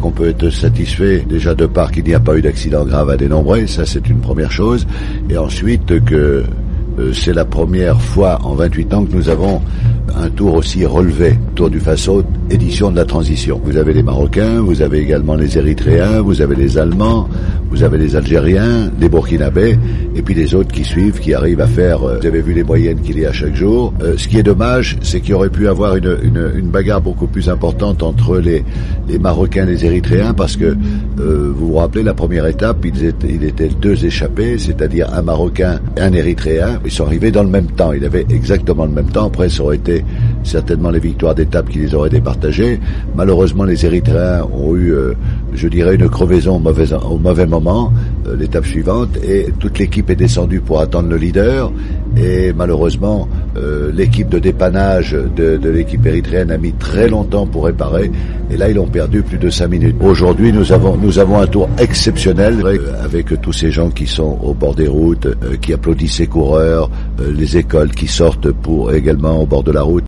qu'on peut être satisfait déjà de part qu'il n'y a pas eu d'accident grave à dénombrer, ça c'est une première chose, et ensuite que c'est la première fois en 28 ans que nous avons un tour aussi relevé, Tour du Faso, édition de la transition. Vous avez les Marocains, vous avez également les Érythréens, vous avez les Allemands, vous avez les Algériens, les Burkinabés, et puis les autres qui suivent, qui arrivent à faire, vous avez vu les moyennes qu'il y a chaque jour. Ce qui est dommage, c'est qu'il y aurait pu avoir une bagarre beaucoup plus importante entre les Marocains et les Érythréens, parce que, vous vous rappelez, la première étape, il était deux échappés, c'est-à-dire un Marocain et un Érythréen. Ils sont arrivés dans le même temps, ils avaient exactement le même temps. Après, ça aurait été certainement les victoires d'étape qui les auraient départagées. Malheureusement, les Érythréens ont eu, je dirais, une crevaison au mauvais moment, l'étape suivante, et toute l'équipe est descendue pour attendre le leader, et malheureusement, l'équipe de dépannage de l'équipe érythréenne a mis très longtemps pour réparer, et là, ils ont perdu plus de 5 minutes. Aujourd'hui, nous avons un tour exceptionnel, avec tous ces gens qui sont au bord des routes, qui applaudissent ces coureurs, les écoles qui sortent pour également au bord de la route.